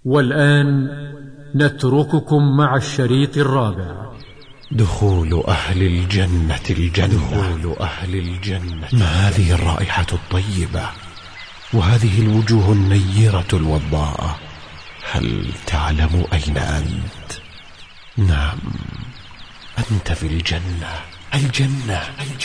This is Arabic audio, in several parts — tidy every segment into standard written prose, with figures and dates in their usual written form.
والآن نترككم مع الشريط الرابع. دخول أهل الجنة دخول أهل الجنة. ما هذه الرائحة الطيبة وهذه الوجوه النيرة الوضاءة؟ هل تعلم أين أنت؟ نعم، أنت في الجنة. الجنة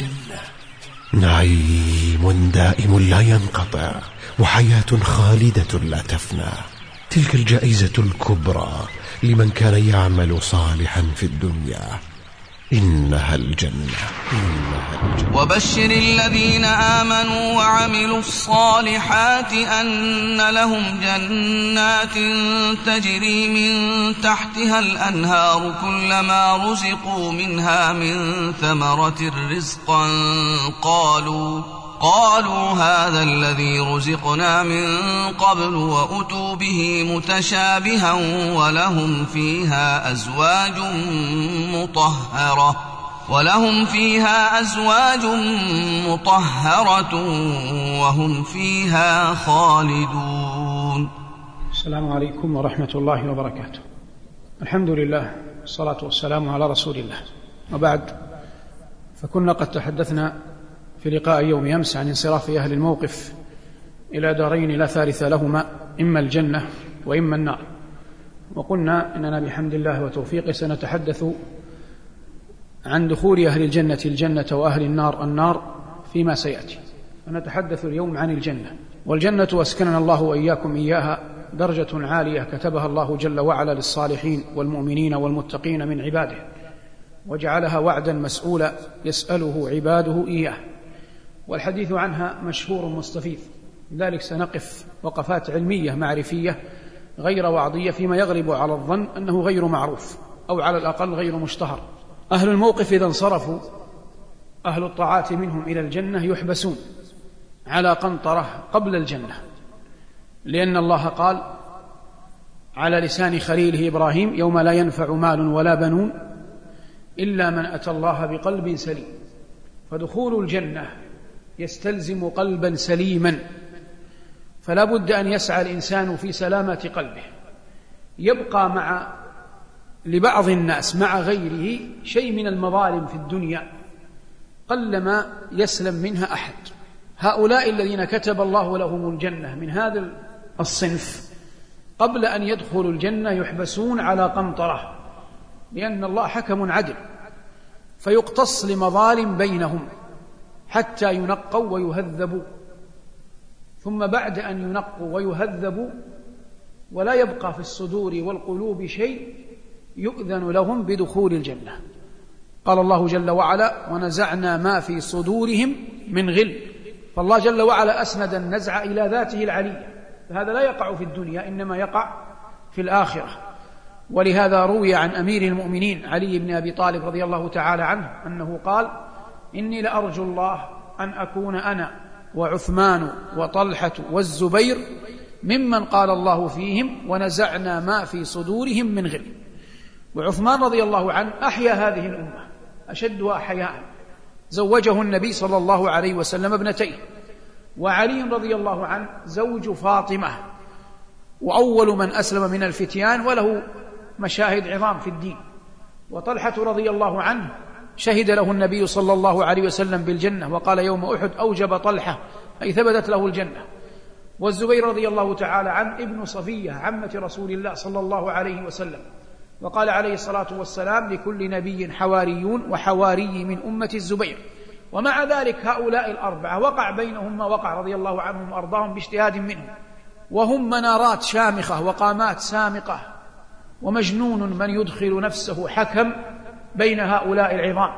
نعيم دائم لا ينقطع، وحياة خالدة لا تفنى. تلك الجائزة الكبرى لمن كان يعمل صالحا في الدنيا. إنها الجنة. وبشر الذين آمنوا وعملوا الصالحات أن لهم جنات تجري من تحتها الأنهار كلما رزقوا منها من ثمرة رزقا قالوا هذا الذي رزقنا من قبل وأتوا به متشابها ولهم فيها أزواج مطهرة وهم فيها خالدون. السلام عليكم ورحمة الله وبركاته. الحمد لله والصلاة والسلام على رسول الله، وبعد، فكنا قد تحدثنا في لقاء يوم أمس عن انصراف أهل الموقف إلى دارين لا ثالث لهما، إما الجنة وإما النار. وقلنا إننا بحمد الله وتوفيقه سنتحدث عن دخول أهل الجنة الجنة وأهل النار فيما سيأتي. ونتحدث اليوم عن الجنة. والجنة أسكننا الله وإياكم إياها درجة عالية كتبها الله جل وعلا للصالحين والمؤمنين والمتقين من عباده، وجعلها وعدا مسؤولا يسأله عباده إياه، والحديث عنها مشهور مستفيض. لذلك سنقف وقفات علمية معرفية غير وعظية فيما يغلب على الظن أنه غير معروف أو على الأقل غير مشتهر. أهل الموقف إذا انصرفوا أهل الطاعات منهم إلى الجنة يحبسون على قنطرة قبل الجنة، لأن الله قال على لسان خليله إبراهيم: يوم لا ينفع مال ولا بنون إلا من أتى الله بقلب سليم. فدخول الجنة يستلزم قلبا سليما، فلا بد أن يسعى الإنسان في سلامة قلبه. يبقى لبعض الناس مع غيره شيء من المظالم في الدنيا قلما يسلم منها أحد. هؤلاء الذين كتب الله لهم الجنة من هذا الصنف قبل أن يدخلوا الجنة يحبسون على قنطرة، لأن الله حكم عدل، فيقتص لمظالم بينهم حتى ينقوا ويهذبوا. ثم بعد أن ينقوا ويهذبوا ولا يبقى في الصدور والقلوب شيء يؤذن لهم بدخول الجنة. قال الله جل وعلا: ونزعنا ما في صدورهم من غل. فالله جل وعلا أسند النزع إلى ذاته العلية، فهذا لا يقع في الدنيا إنما يقع في الآخرة. ولهذا روي عن أمير المؤمنين علي بن أبي طالب رضي الله تعالى عنه أنه قال: إني لأرجو الله أن أكون أنا وعثمان وطلحة والزبير ممن قال الله فيهم ونزعنا ما في صدورهم من غل. وعثمان رضي الله عنه أحيا هذه الأمة أشدها حياء، زوجه النبي صلى الله عليه وسلم ابنتيه. وعلي رضي الله عنه زوج فاطمة، وأول من أسلم من الفتيان، وله مشاهد عظام في الدين. وطلحة رضي الله عنه شهد له النبي صلى الله عليه وسلم بالجنة، وقال يوم أحد: أوجب طلحة، أي ثبتت له الجنة. والزبير رضي الله تعالى عنه ابن صفية عمة رسول الله صلى الله عليه وسلم، وقال عليه الصلاة والسلام: لكل نبي حواريون وحواري من أمة الزبير. ومع ذلك هؤلاء الأربعة وقع بينهم ما وقع رضي الله عنهم وأرضاهم باجتهاد منهم، وهم منارات شامخة وقامات سامقة، ومجنون من يدخل نفسه حكم بين هؤلاء العظام.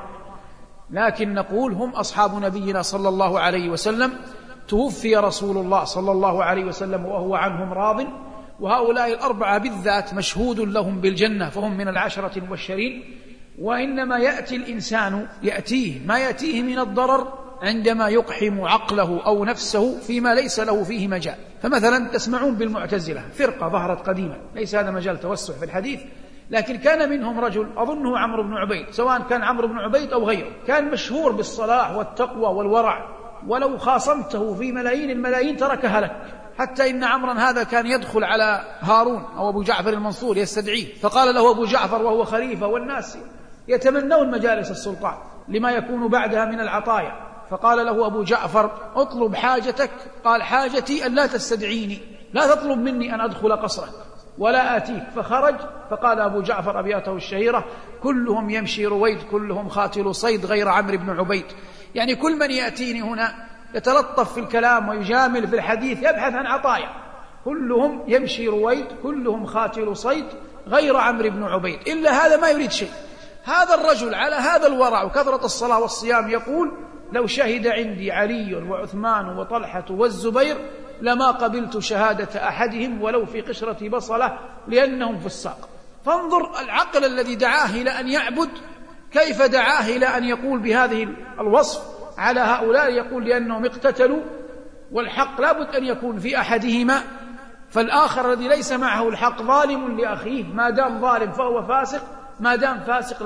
لكن نقول هم أصحاب نبينا صلى الله عليه وسلم، توفي رسول الله صلى الله عليه وسلم وهو عنهم راض. وهؤلاء الأربعة بالذات مشهود لهم بالجنة، فهم من العشرة المبشرين. وإنما يأتي الإنسان ما يأتيه من الضرر عندما يقحم عقله أو نفسه فيما ليس له فيه مجال. فمثلا تسمعون بالمعتزلة، فرقة ظهرت قديما، ليس هذا مجال توسع في الحديث، لكن كان منهم رجل أظنه عمرو بن عبيد، سواء كان عمرو بن عبيد أو غيره، كان مشهور بالصلاح والتقوى والورع، ولو خاصمته في ملايين الملايين تركها لك، حتى إن عمرا هذا كان يدخل على هارون أو أبو جعفر المنصور يستدعيه، فقال له أبو جعفر وهو خليفة والناس يتمنون مجالس السلطان لما يكون بعدها من العطايا، فقال له أبو جعفر اطلب حاجتك. قال حاجتي أن لا تستدعيني، لا تطلب مني أن أدخل قصرك ولا آتيك. فخرج فقال أبو جعفر أبياته الشهيرة: كلهم يمشي رويد كلهم خاتل صيد غير عمرو بن عبيد. يعني كل من يأتيني هنا يتلطف في الكلام ويجامل في الحديث يبحث عن عطايا، كلهم يمشي رويد كلهم خاتل صيد غير عمرو بن عبيد، إلا هذا ما يريد شيء. هذا الرجل على هذا الورع وكثرة الصلاة والصيام يقول: لو شهد عندي علي وعثمان وطلحة والزبير لما قبلت شهادة أحدهم ولو في قشرة بصلة لأنهم فساق. فانظر العقل الذي دعاه إلى أن يعبد كيف دعاه إلى أن يقول بهذه الوصف على هؤلاء، يقول لأنهم اقتتلوا والحق لابد أن يكون في أحدهما، فالآخر الذي ليس معه الحق ظالم لأخيه، ما دام ظالم فهو فاسق، ما دام فاسق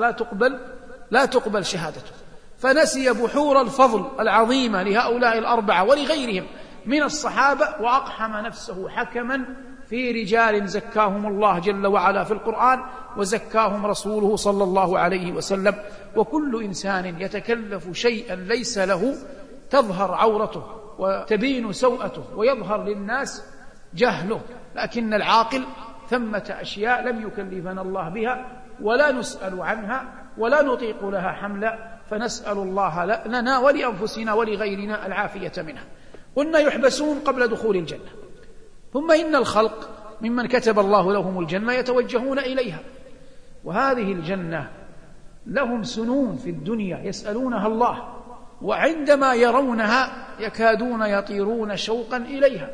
لا تقبل شهادته. فنسي بحور الفضل العظيمة لهؤلاء الأربعة ولغيرهم من الصحابة، وأقحم نفسه حكما في رجال زكاهم الله جل وعلا في القرآن وزكاهم رسوله صلى الله عليه وسلم. وكل إنسان يتكلف شيئا ليس له تظهر عورته وتبين سوءته ويظهر للناس جهله، لكن العاقل ثمة أشياء لم يكلفنا الله بها ولا نسأل عنها ولا نطيق لها حملا، فنسأل الله لنا ولأنفسنا ولغيرنا العافية منها. قلنا يحبسون قبل دخول الجنة، ثم إن الخلق ممن كتب الله لهم الجنة يتوجهون إليها، وهذه الجنة لهم سنون في الدنيا يسألونها الله، وعندما يرونها يكادون يطيرون شوقا إليها،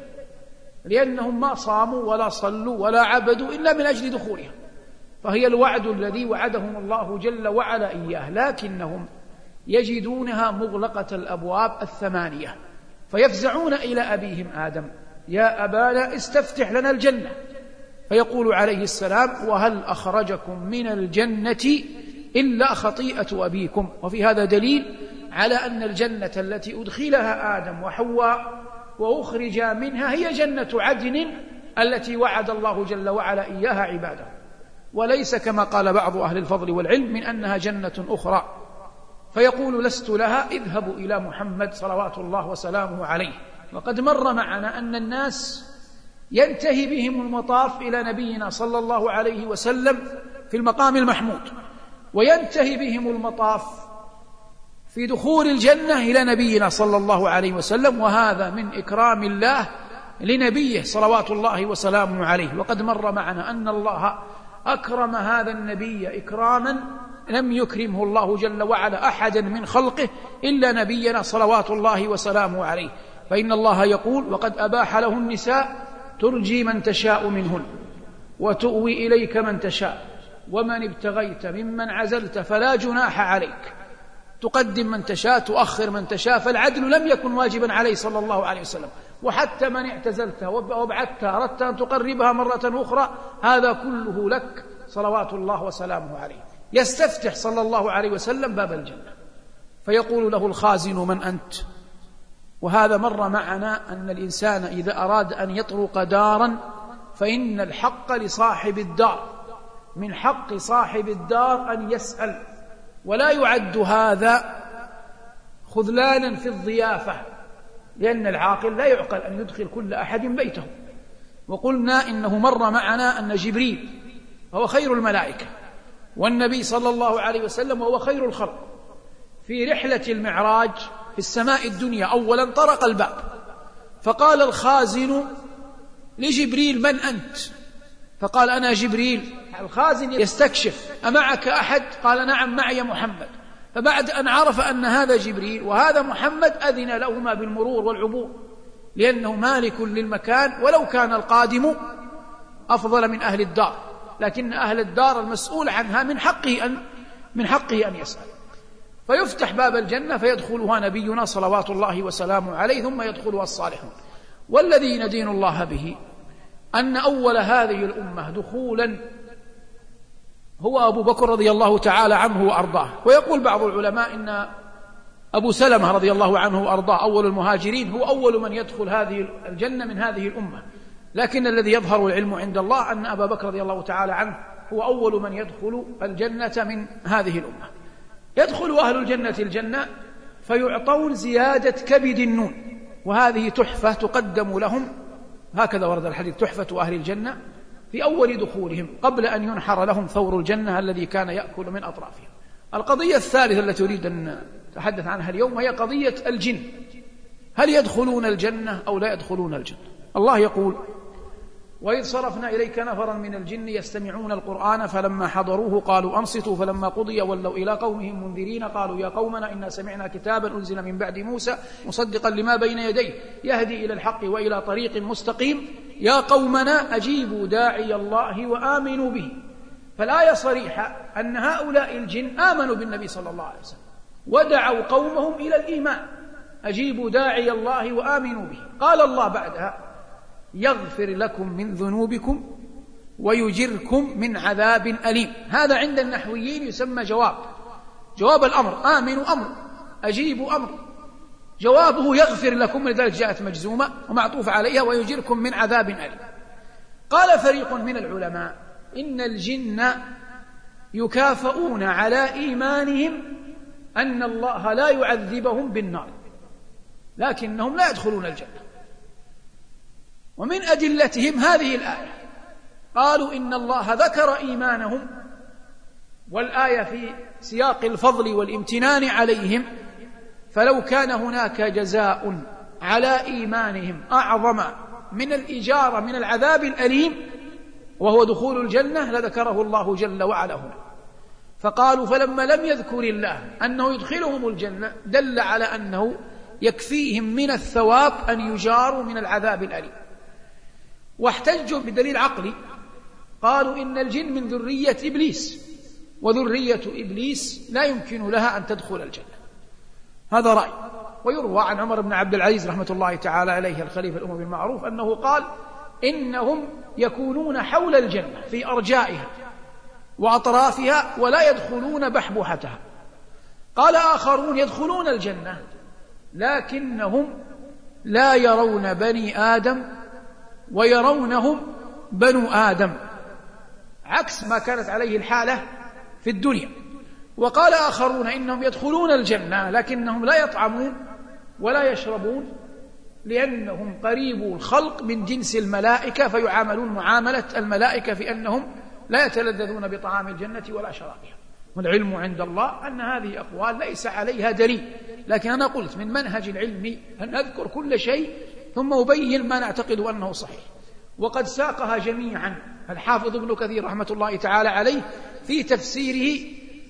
لأنهم ما صاموا ولا صلوا ولا عبدوا إلا من أجل دخولها، فهي الوعد الذي وعدهم الله جل وعلا إياه، لكنهم يجدونها مغلقة الأبواب الثمانية، فيفزعون إلى أبيهم آدم: يا أبانا استفتح لنا الجنة، فيقول عليه السلام: وهل أخرجكم من الجنة إلا خطيئة أبيكم. وفي هذا دليل على أن الجنة التي أدخلها آدم وحواء وأخرجا منها هي جنة عدن التي وعد الله جل وعلا إياها عباده، وليس كما قال بعض أهل الفضل والعلم من أنها جنة أخرى. فيقول: لست لها، اذهبوا إلى محمد صلوات الله وسلامه عليه. وقد مر معنا أن الناس ينتهي بهم المطاف إلى نبينا صلى الله عليه وسلم في المقام المحمود، وينتهي بهم المطاف في دخول الجنة إلى نبينا صلى الله عليه وسلم، وهذا من إكرام الله لنبيه صلوات الله وسلامه عليه. وقد مر معنا أن الله أكرم هذا النبي إكراما لم يكرمه الله جل وعلا أحدا من خلقه إلا نبينا صلوات الله وسلامه عليه، فإن الله يقول: وقد أباح له النساء ترجي من تشاء منهن وتؤوي إليك من تشاء ومن ابتغيت ممن عزلت فلا جناح عليك، تقدم من تشاء تؤخر من تشاء، فالعدل لم يكن واجبا عليه صلى الله عليه وسلم. وحتى من اعتزلتها وابعدتها أردت أن تقربها مرة أخرى، هذا كله لك صلوات الله وسلامه عليه. يستفتح صلى الله عليه وسلم باب الجنة فيقول له الخازن: من أنت؟ وهذا مر معنا أن الإنسان إذا أراد أن يطرق دارا فإن الحق لصاحب الدار، من حق صاحب الدار أن يسأل، ولا يعد هذا خذلانا في الضيافة، لأن العاقل لا يعقل أن يدخل كل أحد بيته. وقلنا إنه مر معنا أن جبريل هو خير الملائكة، والنبي صلى الله عليه وسلم هو خير الخلق، في رحلة المعراج في السماء الدنيا أولا طرق الباب فقال الخازن لجبريل: من أنت؟ فقال: أنا جبريل. الخازن يستكشف: أمعك أحد؟ قال: نعم معي محمد. فبعد أن عرف أن هذا جبريل وهذا محمد أذن لهما بالمرور والعبور، لأنه مالك للمكان، ولو كان القادم أفضل من أهل الدار، لكن أهل الدار المسؤول عنها من حقه أن يسأل. فيفتح باب الجنة فيدخلها نبينا صلوات الله وسلامه عليه، ثم يدخلها الصالحون. والذي ندين الله به أن أول هذه الأمة دخولا هو أبو بكر رضي الله تعالى عنه وأرضاه. ويقول بعض العلماء إن أبو سلمة رضي الله عنه وأرضاه أول المهاجرين، هو أول من يدخل هذه الجنة من هذه الأمة، لكن الذي يظهر العلم عند الله أن أبا بكر رضي الله تعالى عنه هو أول من يدخل الجنة من هذه الأمة. يدخل أهل الجنة الجنة فيعطون زيادة كبد النون، وهذه تحفة تقدم لهم، هكذا ورد الحديث: تحفة أهل الجنة في أول دخولهم قبل أن ينحر لهم ثور الجنة الذي كان يأكل من أطرافها. القضية الثالثة التي أريد أن أتحدث عنها اليوم هي قضية الجن، هل يدخلون الجنة أو لا يدخلون الجنة؟ الله يقول: وإذ صرفنا إليك نفرا من الجن يستمعون القرآن فلما حضروه قالوا أنصتوا فلما قضي ولوا إلى قومهم منذرين قالوا يا قومنا إنا سمعنا كتابا أنزل من بعد موسى مصدقا لما بين يديه يهدي إلى الحق وإلى طريق مستقيم يا قومنا أجيبوا داعي الله وآمنوا به. فالآية صريحة أن هؤلاء الجن آمنوا بالنبي صلى الله عليه وسلم ودعوا قومهم إلى الإيمان، أجيبوا داعي الله وآمنوا به. قال الله بعدها: يغفر لكم من ذنوبكم ويجركم من عذاب أليم. هذا عند النحويين يسمى جواب الأمر، آمنوا أمر، أجيبوا أمر، جوابه يغفر لكم، لذلك جاءت مجزومة ومعطوف عليها ويجركم من عذاب أليم. قال فريق من العلماء: إن الجن يكافؤون على إيمانهم أن الله لا يعذبهم بالنار، لكنهم لا يدخلون الجنة. ومن أدلتهم هذه الآية، قالوا إن الله ذكر إيمانهم، والآية في سياق الفضل والامتنان عليهم، فلو كان هناك جزاء على إيمانهم أعظم من الإجارة من العذاب الأليم وهو دخول الجنة لذكره الله جل وعلا هنا. فقالوا فلما لم يذكر الله أنه يدخلهم الجنة دل على أنه يكفيهم من الثواب أن يجاروا من العذاب الأليم. واحتجوا بدليل عقلي، قالوا إن الجن من ذرية إبليس، وذرية إبليس لا يمكن لها أن تدخل الجنة. هذا رأي. ويروى عن عمر بن عبد العزيز رحمة الله تعالى عليه الخليفة الأموي المعروف أنه قال: إنهم يكونون حول الجنة في أرجائها وأطرافها ولا يدخلون بحبوحتها. قال آخرون: يدخلون الجنة لكنهم لا يرون بني آدم ويرونهم بنو آدم، عكس ما كانت عليه الحالة في الدنيا. وقال آخرون: إنهم يدخلون الجنة لكنهم لا يطعمون ولا يشربون لأنهم قريبو الخلق من جنس الملائكة، فيعاملون معاملة الملائكة في أنهم لا يتلذذون بطعام الجنة ولا شرابها. والعلم عند الله أن هذه أقوال ليس عليها دليل، لكن أنا قلت من منهج العلم أن نذكر كل شيء ثم أبين ما نعتقد أنه صحيح. وقد ساقها جميعا الحافظ ابن كثير رحمة الله تعالى عليه في تفسيره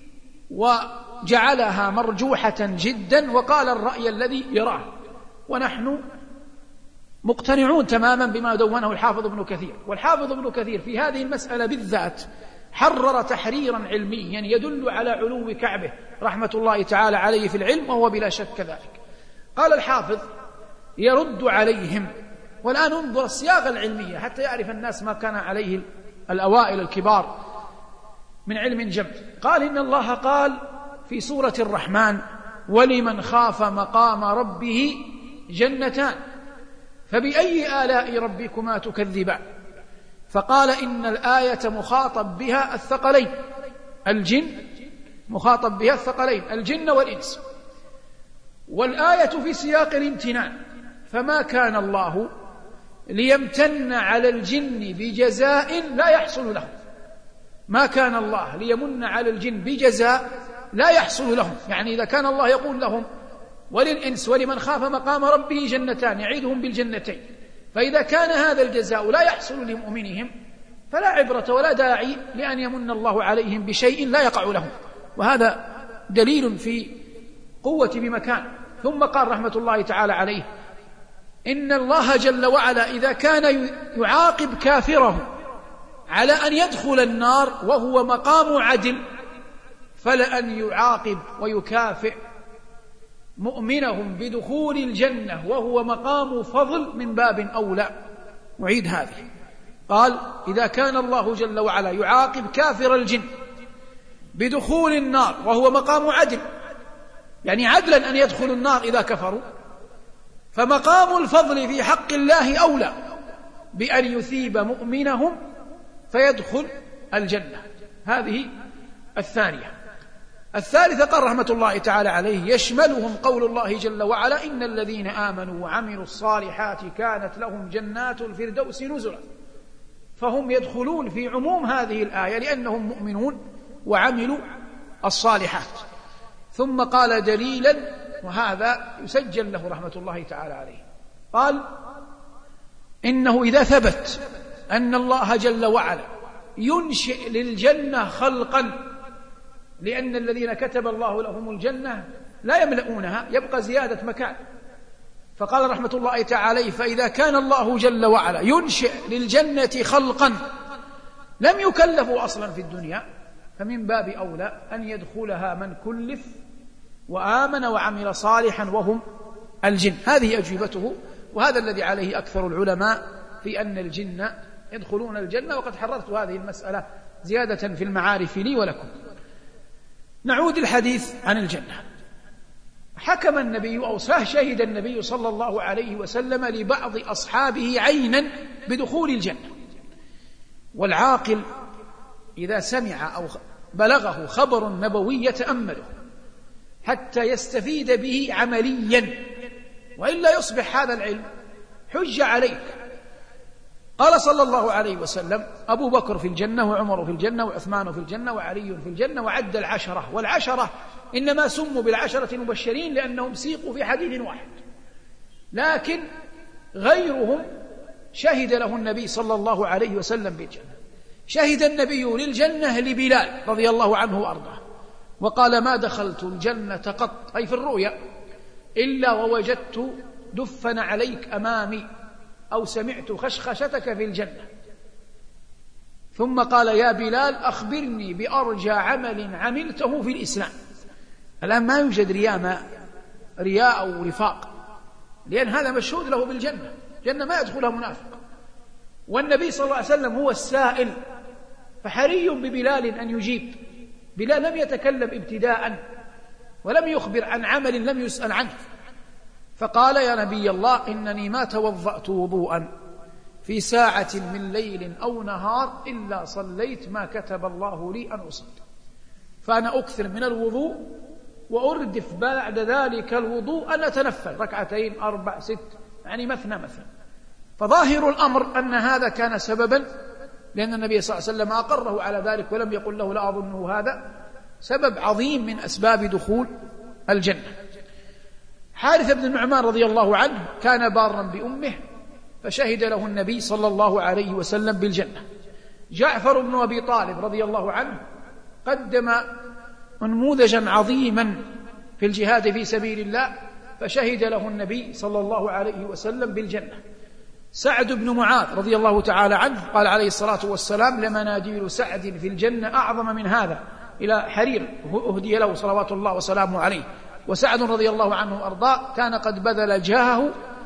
وجعلها مرجوحة جدا، وقال الرأي الذي يراه، ونحن مقتنعون تماما بما دونه الحافظ ابن كثير. والحافظ ابن كثير في هذه المسألة بالذات حرر تحريرا علميا يدل على علو كعبه رحمة الله تعالى عليه في العلم، وهو بلا شك كذلك. قال الحافظ يرد عليهم، والآن انظر السياق العلمية حتى يعرف الناس ما كان عليه الأوائل الكبار من علم جمع. قال: إن الله قال في سورة الرحمن: ولمن خاف مقام ربه جنتان فبأي آلاء ربكما تكذبان. فقال: إن الآية مخاطب بها الثقلين، الجن مخاطب بها الثقلين الجن والإنس، والآية في سياق الامتنان، فما كان الله ليمتن على الجن بجزاء لا يحصل لهم. ما كان الله ليمن على الجن بجزاء لا يحصل لهم، يعني إذا كان الله يقول لهم وللإنس ولمن خاف مقام ربه جنتان يعيدهم بالجنتين، فإذا كان هذا الجزاء لا يحصل لمؤمنهم فلا عبرة ولا داعي لأن يمن الله عليهم بشيء لا يقع لهم، وهذا دليل في قوة بمكان. ثم قال رحمة الله تعالى عليه: إن الله جل وعلا إذا كان يعاقب كافره على أن يدخل النار وهو مقام عدل، فلأن يعاقب ويكافئ مؤمنهم بدخول الجنة وهو مقام فضل من باب أولى. نعيد هذه. قال: إذا كان الله جل وعلا يعاقب كافر الجن بدخول النار وهو مقام عدل، يعني عدلا أن يدخلوا النار إذا كفروا، فمقام الفضل في حق الله أولى بأن يثيب مؤمنهم فيدخل الجنة. هذه الثانية. الثالثة قال رحمة الله تعالى عليه: يشملهم قول الله جل وعلا: إن الذين آمنوا وعملوا الصالحات كانت لهم جنات الفردوس نزلا. فهم يدخلون في عموم هذه الآية لأنهم مؤمنون وعملوا الصالحات. ثم قال دليلا، وهذا يسجل له رحمة الله تعالى عليه، قال: إنه إذا ثبت أن الله جل وعلا ينشئ للجنة خلقا، لأن الذين كتب الله لهم الجنة لا يملؤونها، يبقى زيادة مكان. فقال رحمة الله تعالى عليه: فإذا كان الله جل وعلا ينشئ للجنة خلقا لم يكلفوا أصلا في الدنيا، فمن باب أولى أن يدخلها من كلف وآمن وعمل صالحا وهم الجن. هذه أجوبته، وهذا الذي عليه أكثر العلماء في أن الجن يدخلون الجنة، وقد حررت هذه المسألة زيادة في المعارف لي ولكم. نعود الحديث عن الجنة. حكم النبي أو شهد النبي صلى الله عليه وسلم لبعض أصحابه عينا بدخول الجنة. والعاقل إذا سمع أو بلغه خبر نبوي يتأمله حتى يستفيد به عمليا، وإلا يصبح هذا العلم حجة عليك. قال صلى الله عليه وسلم: أبو بكر في الجنة، وعمر في الجنة، وعثمان في الجنة، وعلي في الجنة، وعد العشرة. والعشرة إنما سموا بالعشرة المبشرين لأنهم سيقوا في حديث واحد، لكن غيرهم شهد له النبي صلى الله عليه وسلم بالجنة. شهد النبي للجنة لبلال رضي الله عنه وأرضاه، وقال: ما دخلت الجنة قط، أي في الرؤيا، إلا ووجدت دفن عليك أمامي، أو سمعت خشخشتك في الجنة. ثم قال: يا بلال أخبرني بأرجى عمل عملته في الإسلام. الآن ما يوجد رياء أو رفاق، لأن هذا مشهود له بالجنة، جنة ما يدخلها منافق، والنبي صلى الله عليه وسلم هو السائل، فحري ببلال أن يجيب. بلال لم يتكلم ابتداء ولم يخبر عن عمل لم يسأل عنه، فقال: يا نبي الله، إنني ما توضأت وضوءا في ساعة من ليل أو نهار إلا صليت ما كتب الله لي أن أصلي، فأنا أكثر من الوضوء وأردف بعد ذلك الوضوء أن أتنفل 2 4 6، يعني مثنى. فظاهر الأمر أن هذا كان سببا، لأن النبي صلى الله عليه وسلم أقره على ذلك ولم يقل له لا أظنه هذا، سبب عظيم من أسباب دخول الجنة. حارث بن النعمان رضي الله عنه كان بارا بأمه، فشهد له النبي صلى الله عليه وسلم بالجنة. جعفر بن أبي طالب رضي الله عنه قدم نموذجا عظيما في الجهاد في سبيل الله، فشهد له النبي صلى الله عليه وسلم بالجنة. سعد بن معاذ رضي الله تعالى عنه قال عليه الصلاة والسلام: لمناديل سعد في الجنة أعظم من هذا، إلى حرير أهدي له صلوات الله وسلامه عليه. وسعد رضي الله عنه وأرضاه كان قد بذل جاهه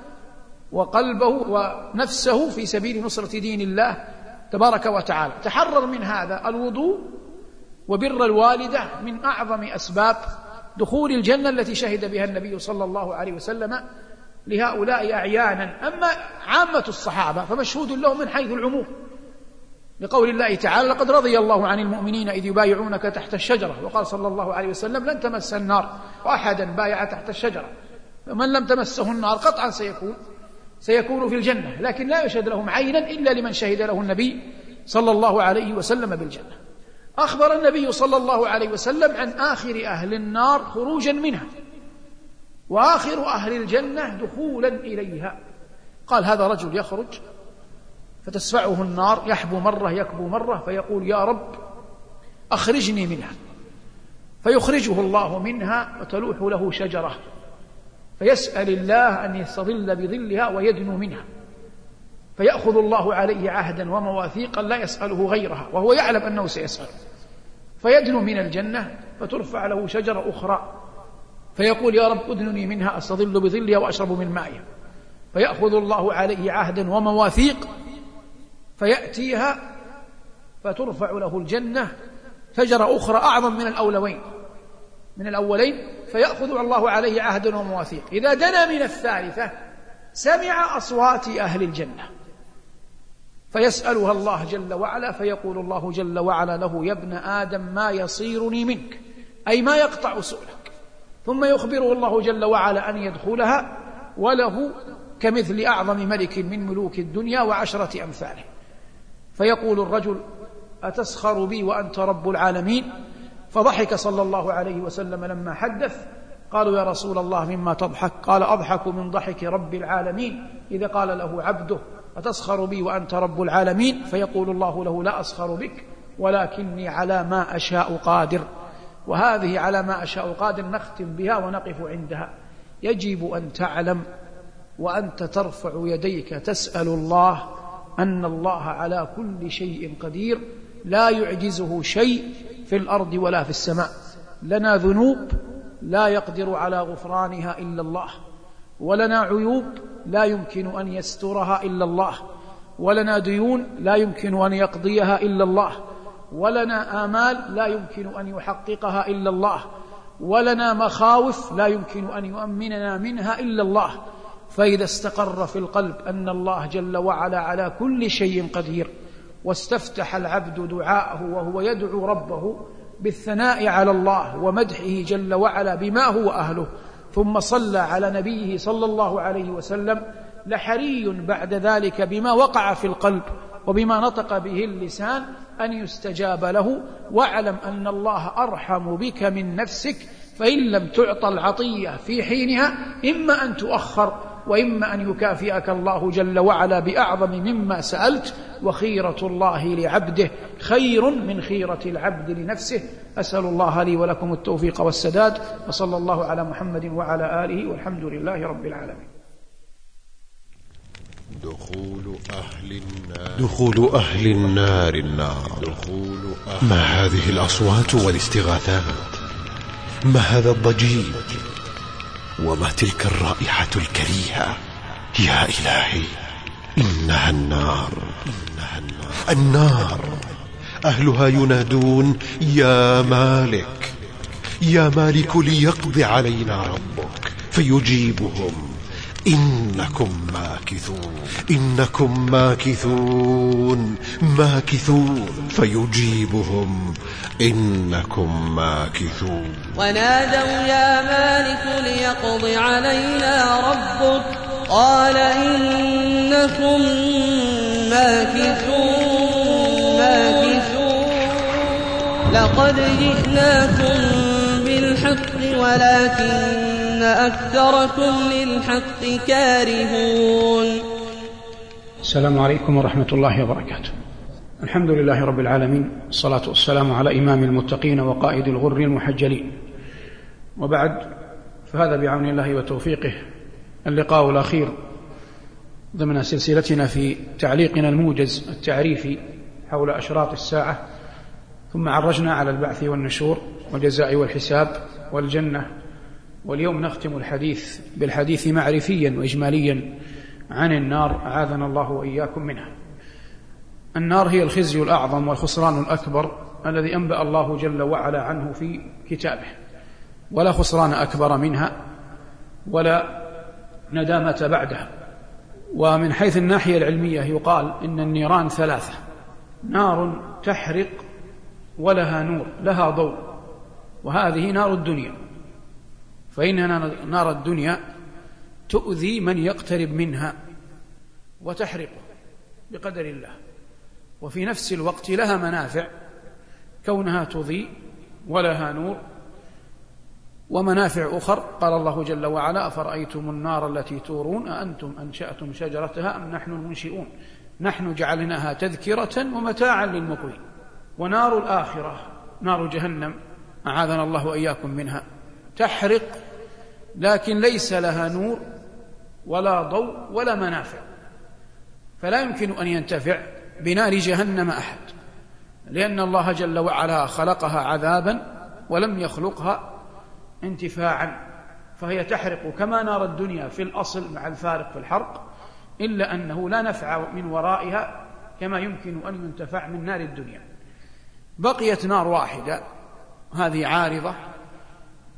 وقلبه ونفسه في سبيل نصرة دين الله تبارك وتعالى. تحرر من هذا الوضوء وبر الوالدة من أعظم أسباب دخول الجنة التي شهد بها النبي صلى الله عليه وسلم لهؤلاء أعيانا. أما عامة الصحابة فمشهود له من حيث العموم، لقول الله تعالى: لقد رضي الله عن المؤمنين إذ يبايعونك تحت الشجرة. وقال صلى الله عليه وسلم: لن تمس النار وأحدا بايع تحت الشجرة، فمن لم تمسه النار قطعا سيكون في الجنة، لكن لا يشهد لهم عينا إلا لمن شهد له النبي صلى الله عليه وسلم بالجنة. أخبر النبي صلى الله عليه وسلم عن آخر أهل النار خروجا منها، وآخر أهل الجنة دخولا إليها. قال: هذا رجل يخرج فتسفعه النار، يحبو مرة يكبو مرة، فيقول: يا رب أخرجني منها، فيخرجه الله منها وتلوح له شجرة، فيسأل الله أن يستظل بظلها ويدنو منها، فيأخذ الله عليه عهدا ومواثيقا لا يسأله غيرها، وهو يعلم أنه سيسأل، فيدنو من الجنة فترفع له شجرة أخرى، فيقول: يا رب أدنني منها أستظل بظلها وأشرب من مائها، فيأخذ الله عليه عهدا ومواثيق فيأتيها فترفع له الجنة شجرة أخرى أعظم من الأولوين، من الأولين فيأخذ الله عليه عهدا ومواثيق. إذا دنا من الثالثة سمع أصوات أهل الجنة فيسألها الله جل وعلا، فيقول الله جل وعلا له: يا ابن آدم ما يصيرني منك، أي ما يقطع سؤلك. ثم يخبره الله جل وعلا أن يدخلها وله كمثل أعظم ملك من ملوك الدنيا وعشرة أمثاله. فيقول الرجل: أتسخر بي وأنت رب العالمين؟ فضحك صلى الله عليه وسلم لما حدث. قالوا: يا رسول الله مما تضحك؟ قال: أضحك من ضحك رب العالمين إذا قال له عبده: أتسخر بي وأنت رب العالمين؟ فيقول الله له: لا أسخر بك ولكني على ما أشاء قادر. وهذه على ما أشاء قادر نختم بها ونقف عندها. يجب أن تعلم وأنت ترفع يديك تسأل الله أن الله على كل شيء قدير، لا يعجزه شيء في الأرض ولا في السماء. لنا ذنوب لا يقدر على غفرانها إلا الله، ولنا عيوب لا يمكن أن يسترها إلا الله، ولنا ديون لا يمكن أن يقضيها إلا الله، ولنا آمال لا يمكن أن يحققها إلا الله، ولنا مخاوف لا يمكن أن يؤمننا منها إلا الله. فإذا استقر في القلب أن الله جل وعلا على كل شيء قدير، واستفتح العبد دعاءه وهو يدعو ربه بالثناء على الله ومدحه جل وعلا بما هو أهله، ثم صلى على نبيه صلى الله عليه وسلم، لحري بعد ذلك بما وقع في القلب وبما نطق به اللسان أن يستجاب له. واعلم أن الله أرحم بك من نفسك، فإن لم تعطى العطية في حينها إما أن تؤخر وإما أن يكافئك الله جل وعلا بأعظم مما سألت. وخيرة الله لعبده خير من خيرة العبد لنفسه. أسأل الله لي ولكم التوفيق والسداد، وصلى الله على محمد وعلى آله، والحمد لله رب العالمين. دخول أهل النار. ما هذه الأصوات والاستغاثات؟ ما هذا الضجيج؟ وما تلك الرائحة الكريهة؟ يا إلهي، إنها النار. النار أهلها ينادون: يا مالك، يا مالك ليقضي علينا ربك. فيجيبهم: إنكم ماكثون. فيجيبهم: إنكم ماكثون. ونادوا: يا مالك ليقضي علينا ربك. قال: إنكم ماكثون. لقد جئناكم بالحق ولكن أكثركم للحق كارهون. السلام عليكم ورحمة الله وبركاته. الحمد لله رب العالمين، الصلاة والسلام على إمام المتقين وقائد الغر المحجلين، وبعد، فهذا بعون الله وتوفيقه اللقاء الأخير ضمن سلسلتنا في تعليقنا الموجز التعريفي حول أشراط الساعة، ثم عرجنا على البعث والنشور والجزاء والحساب والجنة. واليوم نختم الحديث بالحديث معرفيا وإجماليا عن النار، أعاذنا الله وإياكم منها. النار هي الخزي الأعظم والخسران الأكبر الذي أنبأ الله جل وعلا عنه في كتابه، ولا خسران أكبر منها ولا ندامة بعدها. ومن حيث الناحية العلمية يقال إن النيران ثلاثة: نار تحرق ولها نور، لها ضوء، وهذه نار الدنيا، فإن نار الدنيا تؤذي من يقترب منها وتحرقه بقدر الله، وفي نفس الوقت لها منافع كونها تضيء ولها نور، ومنافع أخر. قال الله جل وعلا: أفرأيتم النار التي تورون أأنتم أنشأتم شجرتها أم نحن المنشئون نحن جعلناها تذكرة ومتاعا للمقوين. ونار الآخرة نار جهنم، أعاذنا الله وإياكم منها، تحرق لكن ليس لها نور ولا ضوء ولا منافع، فلا يمكن أن ينتفع بنار جهنم أحد، لأن الله جل وعلا خلقها عذابا ولم يخلقها انتفاعا، فهي تحرق كما نار الدنيا في الأصل مع الفارق في الحرق، إلا أنه لا نفع من ورائها كما يمكن أن ينتفع من نار الدنيا. بقيت نار واحدة، هذه عارضة،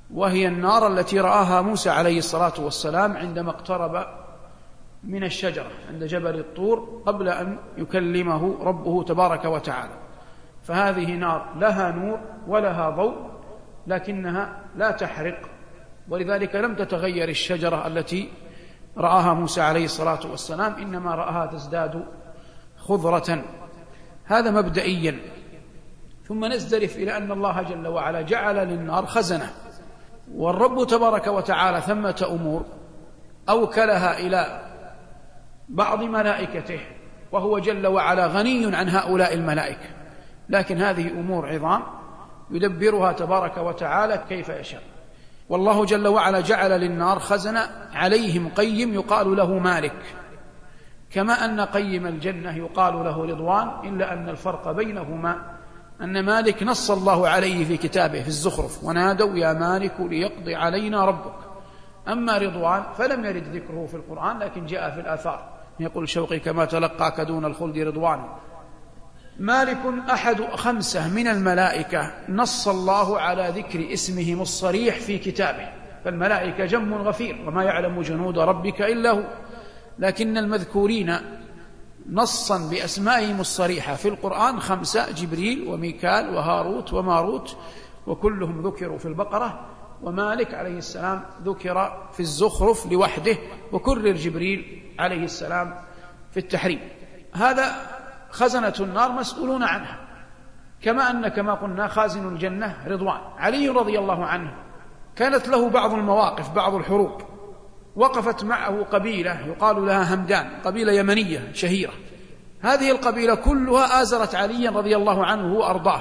وهي النار التي رآها موسى عليه الصلاة والسلام عندما اقترب من الشجرة عند جبل الطور قبل أن يكلمه ربه تبارك وتعالى. فهذه نار لها نور ولها ضوء لكنها لا تحرق، ولذلك لم تتغير الشجرة التي رآها موسى عليه الصلاة والسلام، إنما رآها تزداد خضرة. هذا مبدئيا. ثم نزدرف إلى أن الله جل وعلا جعل للنار خزنة، والرب تبارك وتعالى ثمة أمور أوكلها إلى بعض ملائكته، وهو جل وعلا غني عن هؤلاء الملائكة، لكن هذه أمور عظام يدبرها تبارك وتعالى كيف يشاء. والله جل وعلا جعل للنار خزنة عليهم قيم يقال له مالك، كما أن قيم الجنة يقال له رضوان، إلا أن الفرق بينهما أن مالك نص الله عليه في كتابه في الزخرف: ونادوا يا مالك ليقضي علينا ربك. أما رضوان فلم يرد ذكره في القرآن، لكن جاء في الآثار، يقول شوقي: كما تلقاك دون الخلد رضوان. مالك أحد 5 من الملائكة نص الله على ذكر اسمهم الصريح في كتابه، فالملائكة جم غفير وما يعلم جنود ربك إلا هو، لكن المذكورين نصا بأسمائهم الصريحة في القرآن 5: جبريل وميكال وهاروت وماروت، وكلهم ذكروا في البقرة، ومالك عليه السلام ذكر في الزخرف لوحده، وكرر جبريل عليه السلام في التحريم. هذا خزنة النار مسؤولون عنها، كما أن كما قلنا خازن الجنة رضوان. علي رضي الله عنه كانت له بعض المواقف، بعض الحروب، وقفت معه قبيلة يقال لها همدان، قبيلة يمنية شهيرة. هذه القبيلة كلها آزرت عليا رضي الله عنه وأرضاه،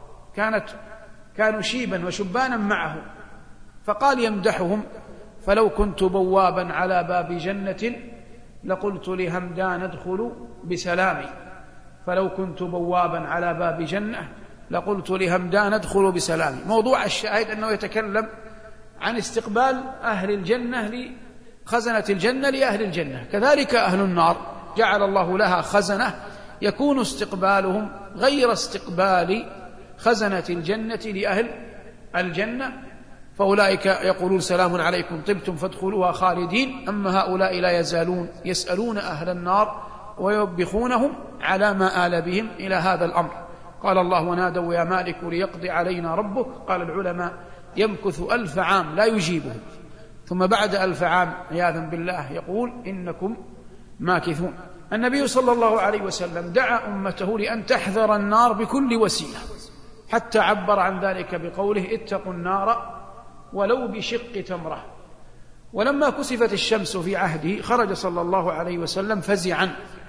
كانوا شيبا وشبانا معه، فقال يمدحهم: فلو كنت بوابا على باب جنة لقلت لهمدان ادخلوا بسلامي. فلو كنت بوابا على باب جنة لقلت لهمدان ادخلوا بسلامي. موضوع الشاهد أنه يتكلم عن استقبال أهل الجنة لخزنة الجنة لأهل الجنة. كذلك أهل النار جعل الله لها خزنة يكون استقبالهم غير استقبال خزنة الجنة لأهل الجنة، فأولئك يقولون: سلام عليكم طبتم فادخلوها خالدين. أما هؤلاء لا يزالون يسألون أهل النار ويوبخونهم على ما آل بهم إلى هذا الأمر. قال الله: ونادوا يا مالك ليقضي علينا ربك. قال العلماء: يمكث 1000 عام لا يجيبهم، ثم بعد 1000 عام عياذا بالله يقول: إنكم ماكثون. النبي صلى الله عليه وسلم دعا أمته لأن تحذر النار بكل وسيلة، حتى عبر عن ذلك بقوله: اتقوا النار ولو بشق تمرة. ولما كسفت الشمس في عهده خرج صلى الله عليه وسلم فزعا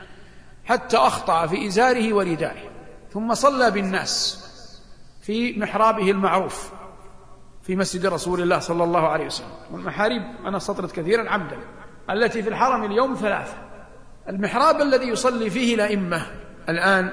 حتى أخطأ في إزاره وردائه، ثم صلى بالناس في محرابه المعروف في مسجد رسول الله صلى الله عليه وسلم. والمحاريب أنا سطرت كثيرا عمدا التي في الحرم اليوم 3: المحراب الذي يصلي فيه الأئمة الآن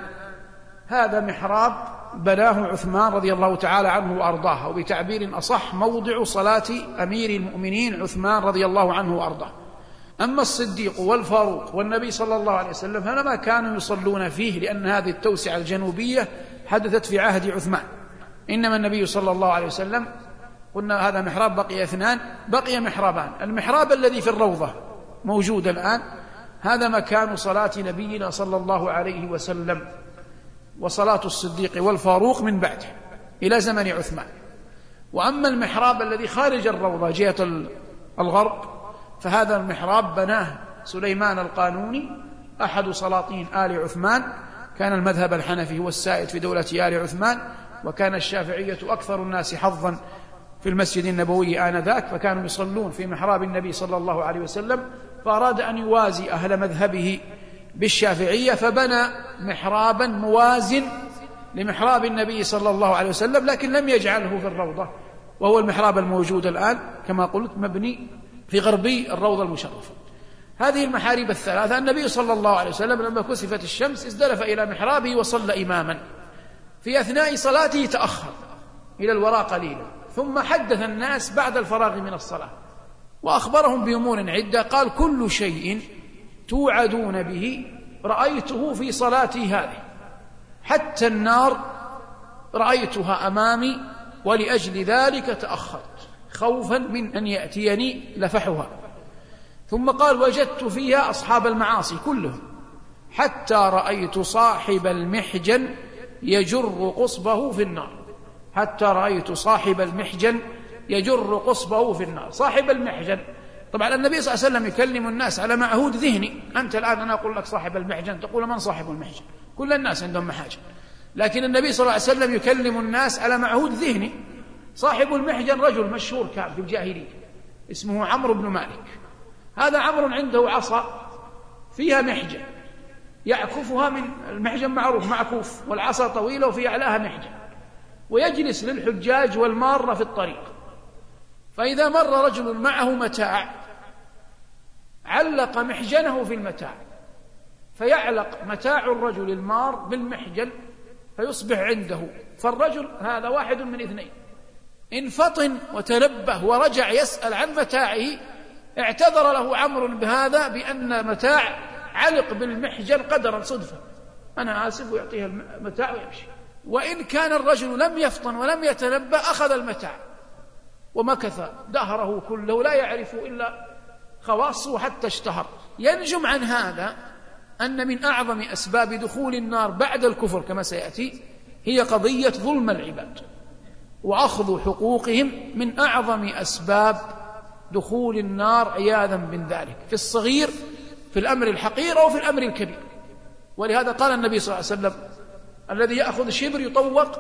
هذا محراب بناه عثمان رضي الله تعالى عنه وأرضاه، وبتعبير أصح موضع صلاة أمير المؤمنين عثمان رضي الله عنه وأرضاه. أما الصديق والفاروق والنبي صلى الله عليه وسلم فلما كانوا يصلون فيه، لأن هذه التوسعة الجنوبية حدثت في عهد عثمان. إنما النبي صلى الله عليه وسلم قلنا هذا محراب بقي 2، بقي محرابان. المحراب الذي في الروضة موجود الآن، هذا مكان صلاة نبينا صلى الله عليه وسلم، وصلاة الصديق والفاروق من بعده إلى زمن عثمان. وأما المحراب الذي خارج الروضة جهة الغرب فهذا المحراب بناه سليمان القانوني أحد سلاطين آل عثمان. كان المذهب الحنفي هو السائد في دولة آل عثمان، وكان الشافعية أكثر الناس حظا في المسجد النبوي آنذاك، فكانوا يصلون في محراب النبي صلى الله عليه وسلم، فأراد أن يوازي أهل مذهبه بالشافعية فبنى محرابا موازن لمحراب النبي صلى الله عليه وسلم، لكن لم يجعله في الروضة، وهو المحراب الموجود الآن كما قلت مبني في غربي الروضة المشرفة. هذه المحاريب 3 النبي صلى الله عليه وسلم لما كسفت الشمس ازدلف إلى محرابه وصلى إماما. في أثناء صلاته تأخر إلى الوراء قليلا، ثم حدث الناس بعد الفراغ من الصلاة وأخبرهم بأمور عدة. قال: كل شيء توعدون به رأيته في صلاتي هذه، حتى النار رأيتها أمامي ولأجل ذلك تأخرت. خوفا من أن يأتيني لفحها. ثم قال وجدت فيها أصحاب المعاصي كلهم حتى رأيت صاحب المحجن يجر قصبه في النار. حتى رأيت صاحب المحجن يجر قصبه في النار. صاحب المحجن، طبعا النبي صلى الله عليه وسلم يكلم الناس على معهود ذهني. أنت الآن أنا أقول لك صاحب المحجن تقول من صاحب المحجن؟ كل الناس عندهم محاجن، لكن النبي صلى الله عليه وسلم يكلم الناس على معهود ذهني. صاحب المحجن رجل مشهور كان في الجاهلية اسمه عمرو بن مالك. هذا عمرو عنده عصا فيها محجن يعكفها، من المحجن معروف معكوف والعصا طويلة وفي أعلاها محجن، ويجلس للحجاج والمارة في الطريق. فإذا مر رجل معه متاع علق محجنه في المتاع، فيعلق متاع الرجل المار بالمحجن فيصبح عنده. فالرجل هذا واحد من اثنين: إن فطن وتنبه ورجع يسأل عن متاعه اعتذر له عمرو بهذا بأن متاع علق بالمحجن قدرا صدفة، أنا آسف، ويعطيها المتاع ويمشي. وإن كان الرجل لم يفطن ولم يتنبه أخذ المتاع ومكث دهره كله لا يعرف إلا خواصه حتى اشتهر. ينجم عن هذا أن من أعظم أسباب دخول النار بعد الكفر كما سيأتي هي قضية ظلم العباد وأخذ حقوقهم، من أعظم أسباب دخول النار عياذا من ذلك، في الصغير في الأمر الحقير أو في الأمر الكبير. ولهذا قال النبي صلى الله عليه وسلم الذي يأخذ شبر يطوق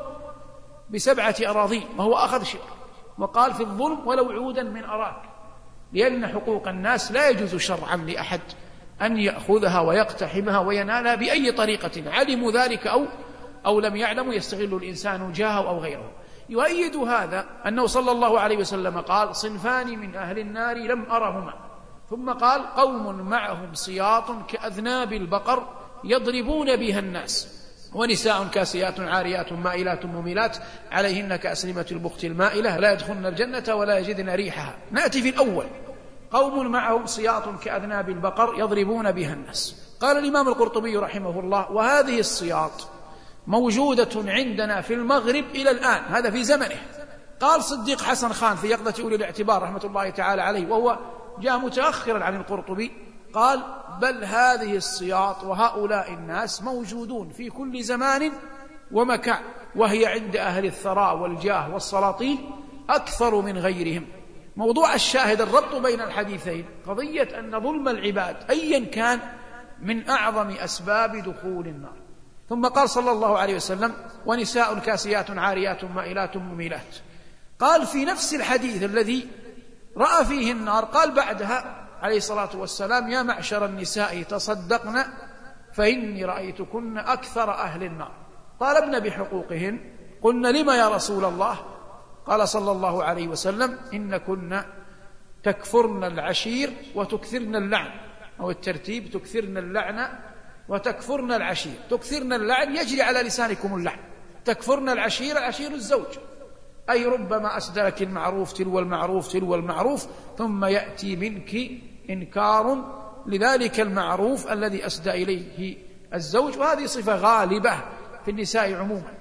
ب7 أراضين، وهو أخذ شبر. وقال في الظلم ولو عودا من أراك، لأن حقوق الناس لا يجوز شرعا لأحد أن يأخذها ويقتحمها وينالها بأي طريقة، علموا ذلك أو لم يعلموا، يستغل الإنسان جاهه أو غيره. يؤيد هذا أنه صلى الله عليه وسلم قال صنفان من أهل النار لم أرهما، ثم قال قوم معهم سياط كأذناب البقر يضربون بها الناس، ونساء كاسيات عاريات مائلات مميلات عليهن كأسنمة البخت المائلة لا يدخلن الجنة ولا يجدن ريحها. نأتي في الأول: قوم معهم سياط كأذناب البقر يضربون بها الناس. قال الإمام القرطبي رحمه الله: وهذه السياط موجودة عندنا في المغرب إلى الآن، هذا في زمنه. قال صديق حسن خان في يقظة أولي الاعتبار رحمة الله تعالى عليه، وهو جاء متأخرا عن القرطبي، قال: بل هذه السياط وهؤلاء الناس موجودون في كل زمان ومكان، وهي عند أهل الثراء والجاه والسلاطين أكثر من غيرهم. موضوع الشاهد الربط بين الحديثين، قضية أن ظلم العباد أيا كان من أعظم أسباب دخول النار. ثم قال صلى الله عليه وسلم: ونساء كاسيات عاريات مائلات مميلات. قال في نفس الحديث الذي رأى فيه النار قال بعدها عليه الصلاة والسلام: يا معشر النساء تصدقن فإني رأيتكن أكثر أهل النار. طالبن بحقوقهن. قلنا: لما يا رسول الله؟ قال صلى الله عليه وسلم: إنكن تكفرن العشير وتكثرن اللعن، أو الترتيب: تكثرن اللعن وتكفرن العشير. تكثرن اللعن يجري على لسانكم اللعن، تكفرن العشير، العشير الزوج، أي ربما أسدى لك المعروف تلو المعروف تلو المعروف، ثم يأتي منك إنكار لذلك المعروف الذي أسدى إليه الزوج، وهذه صفة غالبة في النساء عموما.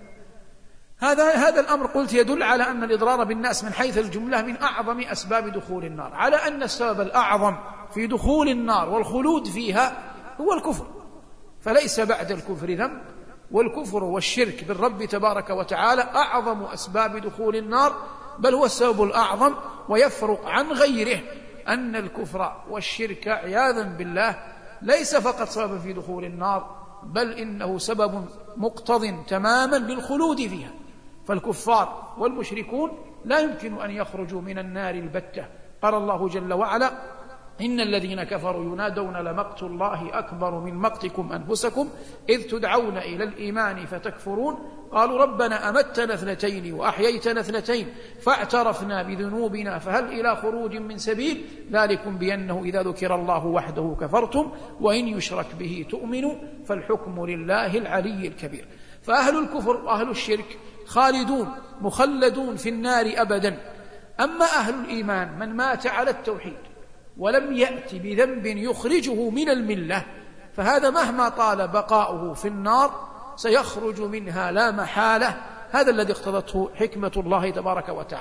هذا الأمر قلت يدل على أن الإضرار بالناس من حيث الجملة من أعظم أسباب دخول النار، على أن السبب الأعظم في دخول النار والخلود فيها هو الكفر، فليس بعد الكفر ذنب، والكفر والشرك بالرب تبارك وتعالى أعظم أسباب دخول النار، بل هو السبب الأعظم. ويفرق عن غيره أن الكفر والشرك عياذا بالله ليس فقط سببا في دخول النار، بل إنه سبب مقتض تماما للخلود فيها. فالكفار والمشركون لا يمكن أن يخرجوا من النار البتة. قال الله جل وعلا: إن الذين كفروا ينادون لمقت الله أكبر من مقتكم أنفسكم إذ تدعون إلى الإيمان فتكفرون قالوا ربنا أمتنا 2 وأحييتنا 2 فاعترفنا بذنوبنا فهل إلى خروج من سبيل ذلكم بأنه إذا ذكر الله وحده كفرتم وإن يشرك به تؤمنوا فالحكم لله العلي الكبير. فأهل الكفر وأهل الشرك خالدون مخلدون في النار أبدا. أما أهل الإيمان من مات على التوحيد ولم يأتي بذنب يخرجه من الملة فهذا مهما طال بقاؤه في النار سيخرج منها لا محالة. هذا الذي اقتضته حكمة الله تبارك وتعالى.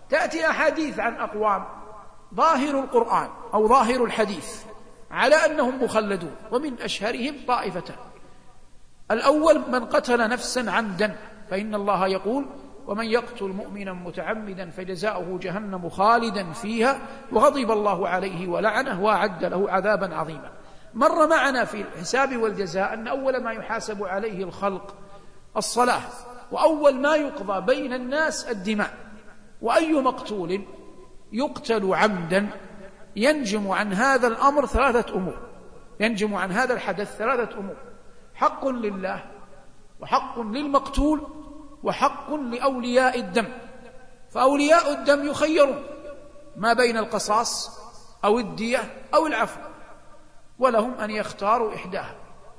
تأتي أحاديث عن أقوام ظاهر القرآن أو ظاهر الحديث على أنهم مخلدون، ومن أشهرهم طائفتان. الأول من قتل نفسا عمدا، فإن الله يقول: ومن يقتل مؤمنا متعمدا فجزاؤه جهنم خالدا فيها وغضب الله عليه ولعنه وأعد له عذابا عظيما. مر معنا في الحساب والجزاء أن أول ما يحاسب عليه الخلق الصلاة، وأول ما يقضى بين الناس الدماء. وأي مقتول يقتل عمدا ينجم عن هذا الأمر ثلاثة أمور، ينجم عن هذا الحدث ثلاثة أمور: حق لله، وحق للمقتول، وحق لأولياء الدم. فأولياء الدم يخيرون ما بين القصاص أو الدية أو العفو، ولهم أن يختاروا إحداها.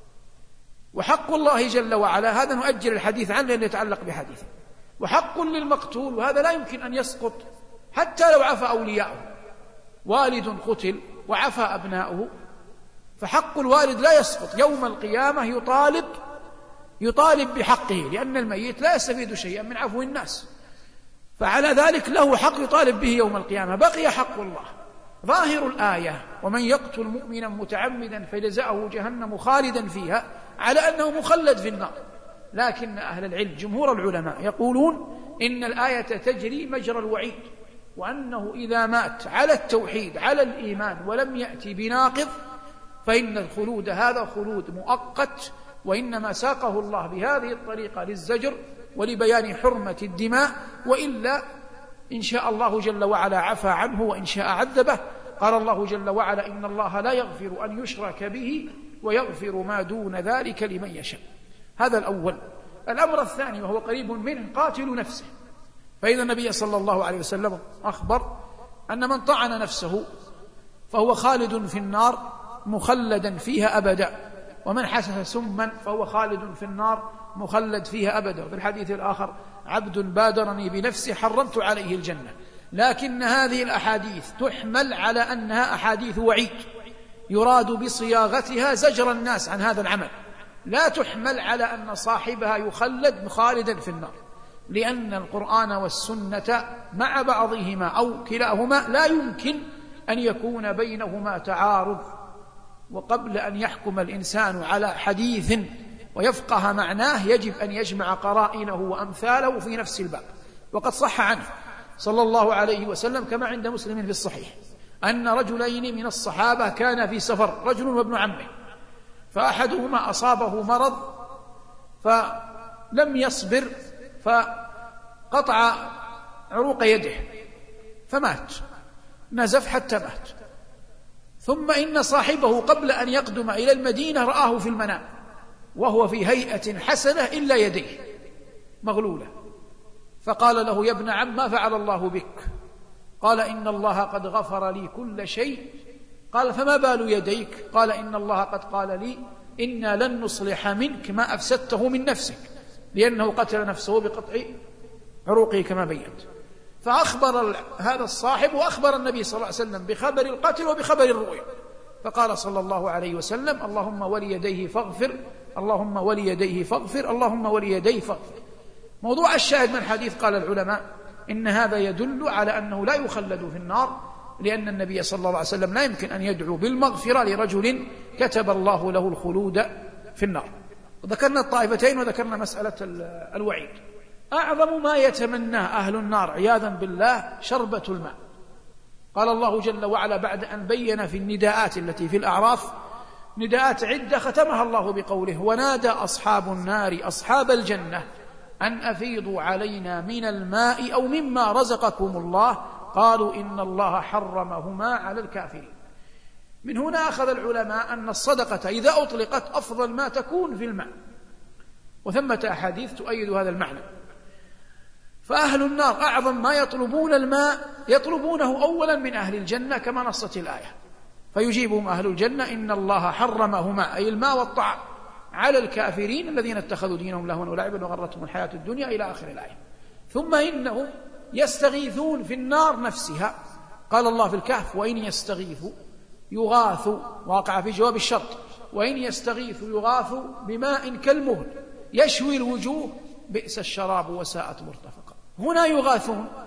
وحق الله جل وعلا، هذا نؤجل الحديث عنه لأنه يتعلق بحديثه. وحق للمقتول، وهذا لا يمكن أن يسقط حتى لو عفى أولياؤه. والد قتل وعفى أبناؤه، فحق الوالد لا يسقط. يوم القيامة يطالب بحقه، لأن الميت لا يستفيد شيئا من عفو الناس، فعلى ذلك له حق يطالب به يوم القيامة. بقي حق الله ظاهر الآية: ومن يقتل مؤمنا متعمدا فجزاؤه جهنم خالدا فيها، على أنه مخلد في النار. لكن أهل العلم جمهور العلماء يقولون إن الآية تجري مجرى الوعيد، وأنه إذا مات على التوحيد على الإيمان ولم يأتي بناقض فإن الخلود هذا خلود مؤقت، وإنما ساقه الله بهذه الطريقة للزجر ولبيان حرمة الدماء، وإلا إن شاء الله جل وعلا عفى عنه وإن شاء عذبه. قال الله جل وعلا: إن الله لا يغفر أن يشرك به ويغفر ما دون ذلك لمن يشاء. هذا الأول. الأمر الثاني وهو قريب منه: قاتل نفسه. فإذا النبي صلى الله عليه وسلم أخبر أن من طعن نفسه فهو خالد في النار مخلدا فيها أبدا، ومن حسس سما فهو خالد في النار مخلد فيها أبدا. وفي الحديث الآخر: عبد بادرني بنفسه حرمت عليه الجنة. لكن هذه الأحاديث تحمل على أنها أحاديث وعيد، يراد بصياغتها زجر الناس عن هذا العمل، لا تحمل على أن صاحبها يخلد خالدا في النار، لأن القرآن والسنة مع بعضهما أو كلاهما لا يمكن أن يكون بينهما تعارض. وقبل أن يحكم الإنسان على حديث ويفقه معناه يجب أن يجمع قرائنه وأمثاله في نفس الباب. وقد صح عنه صلى الله عليه وسلم كما عند مسلم في الصحيح أن رجلين من الصحابة كان في سفر، رجل وابن عمه، فأحدهما أصابه مرض فلم يصبر فقطع عروق يده فمات، نزف حتى مات. ثم إن صاحبه قبل أن يقدم إلى المدينة رآه في المنام وهو في هيئة حسنة إلا يديه مغلولة، فقال له: يا ابن عم، ما فعل الله بك؟ قال: إن الله قد غفر لي كل شيء. قال: فما بال يديك؟ قال: إن الله قد قال لي: إنا لن نصلح منك ما أفسدته من نفسك، لأنه قتل نفسه بقطع عروقه كما بينت. فأخبر هذا الصاحب وأخبر النبي صلى الله عليه وسلم بخبر القتل وبخبر الرؤيا، فقال صلى الله عليه وسلم: اللهم وليديه فاغفر، اللهم وليديه فاغفر، اللهم وليديه فاغفر. موضوع الشاهد من الحديث قال العلماء إن هذا يدل على أنه لا يخلد في النار، لأن النبي صلى الله عليه وسلم لا يمكن أن يدعو بالمغفرة لرجل كتب الله له الخلود في النار. وذكرنا الطائفتين وذكرنا مسألة الوعيد. أعظم ما يتمناه أهل النار عياذا بالله شربة الماء. قال الله جل وعلا بعد أن بين في النداءات التي في الأعراف نداءات عدة ختمها الله بقوله: ونادى أصحاب النار أصحاب الجنة أن أفيضوا علينا من الماء أو مما رزقكم الله قالوا إن الله حرمهما على الكافرين. من هنا أخذ العلماء أن الصدقة إذا أطلقت أفضل ما تكون في الماء، وثمة أحاديث تؤيد هذا المعنى. فأهل النار أعظم ما يطلبون الماء يطلبونه أولا من أهل الجنة كما نصت الآية، فيجيبهم أهل الجنة: إن الله حرمهما، أي الماء والطعام، على الكافرين الذين اتخذوا دينهم لهوا ولعبا وغرتهم الحياة الدنيا إلى آخر الآية. ثم إنهم يستغيثون في النار نفسها. قال الله في الكهف: وإن يستغيثوا يغاثوا، واقع في جواب الشرط، وإن يستغيثوا يغاثوا بماء كالمهل يشوي الوجوه بئس الشراب وساءت مرتفقا. هنا يغاثون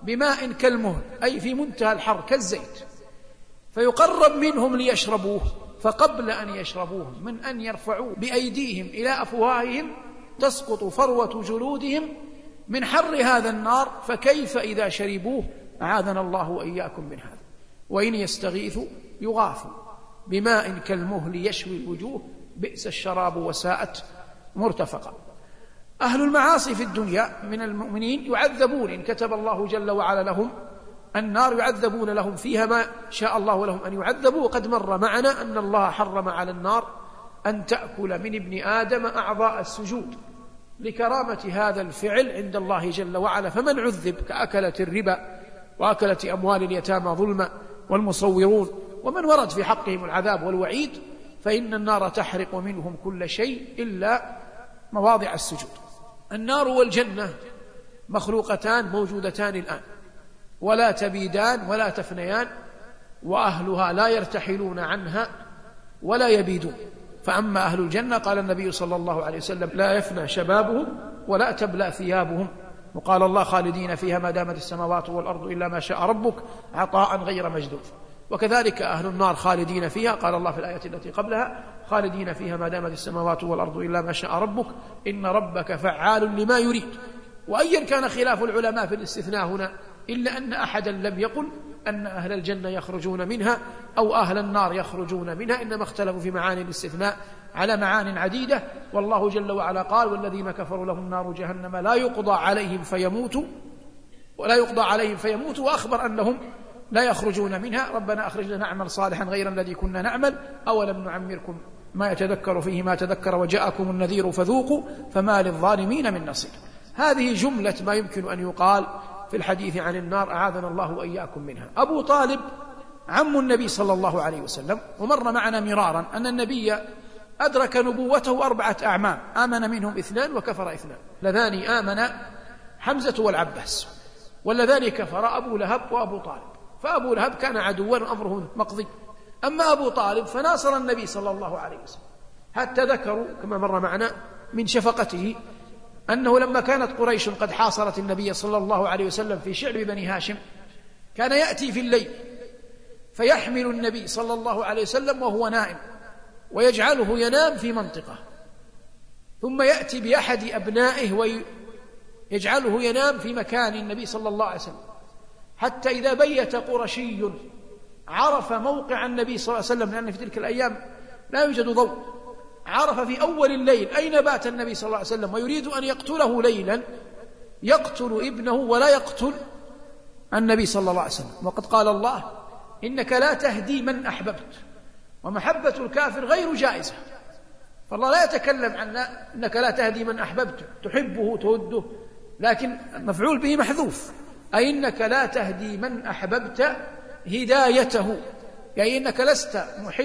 بماء كالمهل أي في منتهى الحر كالزيت، فيقرب منهم ليشربوه، فقبل أن يشربوه من أن يرفعوه بأيديهم إلى أفواههم تسقط فروة جلودهم من حر هذا النار، فكيف إذا شربوه؟ أعاذنا الله وإياكم من هذا. وإن يستغيثوا يغاثوا بماء كالمهل يشوي الوجوه بئس الشراب وساءت مرتفقا. أهل المعاصي في الدنيا من المؤمنين يعذبون إن كتب الله جل وعلا لهم النار، يعذبون لهم فيها ما شاء الله لهم أن يعذبوا. وقد مر معنا أن الله حرم على النار أن تأكل من ابن آدم أعضاء السجود لكرامة هذا الفعل عند الله جل وعلا، فمن عذب كأكلة الربا وأكلة أموال اليتامى ظلما والمصورون ومن ورد في حقهم العذاب والوعيد، فإن النار تحرق منهم كل شيء إلا مواضع السجود. النار والجنة مخلوقتان موجودتان الآن، ولا تبيدان ولا تفنيان، وأهلها لا يرتحلون عنها ولا يبيدون. فأما أهل الجنة قال النبي صلى الله عليه وسلم لا يفنى شبابهم ولا تبلى ثيابهم، وقال الله خالدين فيها ما دامت السماوات والأرض إلا ما شاء ربك عطاء غير مجدود. وكذلك أهل النار خالدين فيها، قال الله في الآية التي قبلها خالدين فيها ما دامت السماوات والأرض إلا ما شاء ربك إن ربك فعال لما يريد. وأيا كان خلاف العلماء في الاستثناء هنا، إلا أن أحدا لم يقل أن أهل الجنة يخرجون منها أو أهل النار يخرجون منها، إنما اختلفوا في معاني الاستثناء على معان عديدة. والله جل وعلا قال والذين كفروا لهم نار جهنم لا يقضى عليهم فيموتوا وأخبر أنهم لا يخرجون منها. ربنا أخرجنا نعمل صالحا غير الذي كنا نعمل أولم نعمركم ما يتذكر فيه ما تذكر وجاءكم النذير فذوقوا فما للظالمين من نصير. هذه جملة ما يمكن أن يقال في الحديث عن النار، أعاذنا الله وإياكم منها. أبو طالب عم النبي صلى الله عليه وسلم، ومر معنا مرارا أن النبي أدرك نبوته 4 أعمام، آمن منهم 2 وكفر 2. اللذان آمن حمزة والعباس، واللذان كفر أبو لهب وأبو طالب. فأبو لهب كان عدوا وأمره مقضي، أما أبو طالب فناصر النبي صلى الله عليه وسلم، حتى ذكروا كما مر معنا من شفقته أنه لما كانت قريش قد حاصرت النبي صلى الله عليه وسلم في شعب بني هاشم، كان يأتي في الليل فيحمل النبي صلى الله عليه وسلم وهو نائم ويجعله ينام في منطقة، ثم يأتي بأحد أبنائه ويجعله ينام في مكان النبي صلى الله عليه وسلم، حتى إذا بيت قرشي عرف موقع النبي صلى الله عليه وسلم، لأن في تلك الأيام لا يوجد ضوء، عرف في أول الليل أين بات النبي صلى الله عليه وسلم، ويريد أن يقتله ليلا، يقتل ابنه ولا يقتل النبي صلى الله عليه وسلم. وقد قال الله إنك لا تهدي من أحببت، ومحبة الكافر غير جائزة. فالله لا يتكلم عن إنك لا تهدي من أحببت تحبه توده، لكن مفعول به محذوف، أي إنك لا تهدي من أحببت هدايته، يعني إنك لست